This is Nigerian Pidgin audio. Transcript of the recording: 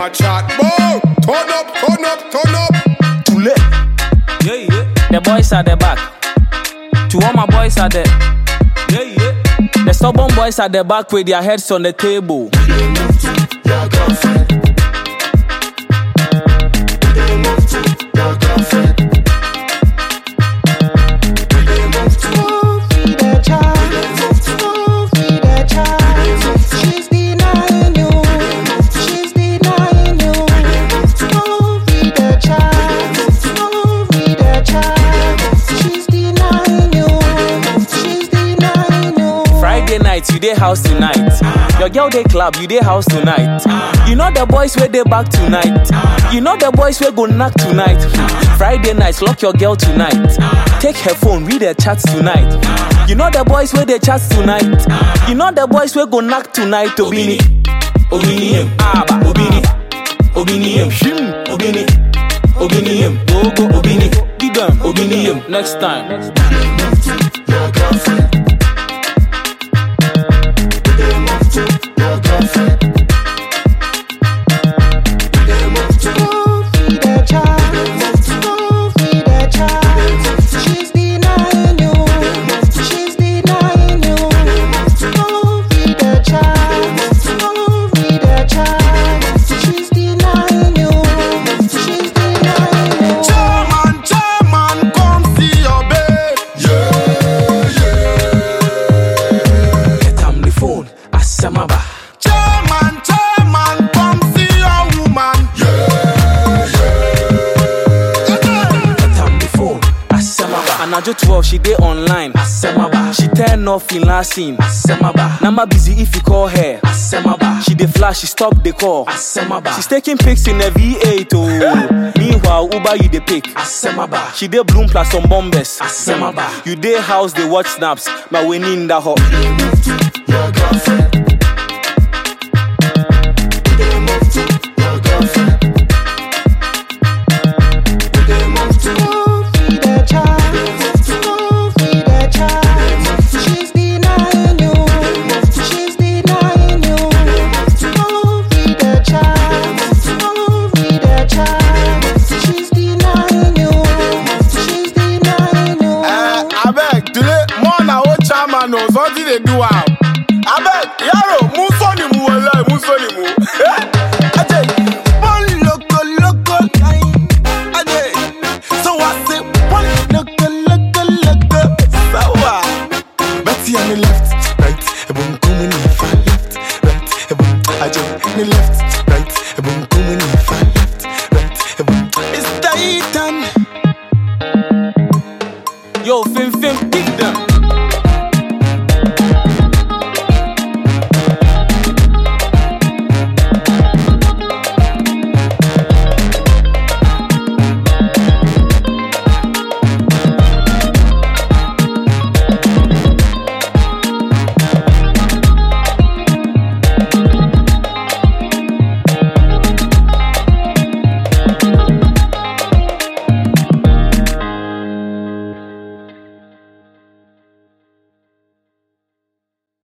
a chat. Boom! Turn up, turn up, turn up. Too late. Yeah, yeah. The boys at the back. To all my boys at the. Yeah, yeah. The stubborn boys at the back with their heads on the table. They move to your girlfriend. They move to your girlfriend. They move to feed the child. Feed the child. She's denying you. She's denying you. Feed the child. Feed the child. She's denying you. She's denying you. Friday night, you dey house tonight. Your girl dey club, you dey house tonight. You know the boys where they back tonight. You know the boys where go knock tonight. Friday nights, lock your girl tonight. Take her phone, read her chats tonight. You know the boys where they chat tonight. You know the boys where go knock tonight. Obini, Obini, Aba, Obini, Obini, Shim, Obini, Obini, Gogo, Obini, give them, Obini. next time. your girlfriend. They move to your girlfriend. They move to Feed the child. Feed the child. She's denying you. She's denying you. Feed the child. Feed the child. She's denying you. She's denying you. Chairman, come see your babe. Yeah, yeah. Get on the phone, Asamaba. Chairman, come see your woman. Yeah, Get on the phone, Asamaba. And I just 12, she dey online. Asamaba. She turn off in last scene. Asamaba. Nama busy if you call her. Asamaba. She dey flash, she stop the call. Asamaba. She's taking pics in a V8 oh. Meanwhile, Uber you dey pick. Asamaba. She dey bloom plus some bombers. Asamaba. You dey house, they watch snaps. My winning in the hot. your girlfriend. They move to your girlfriend. They move to Feed the child. Feed the child. She's denying you. She's denying you. Feed the child. Feed the child. She's denying you. She's denying you. I beg, today, more na old chairman knows what they do out. I beg, yaro, musoni mu wala, musoni mu. Ajay, one loco, ajay. So I say, one loco. Sawa. Betty on the left, right, boom, boom, in the far left, right, boom. Ajay, on the left, right, boom, boom, in the far left, right, boom. It's Titan. Yo, Fim Fim,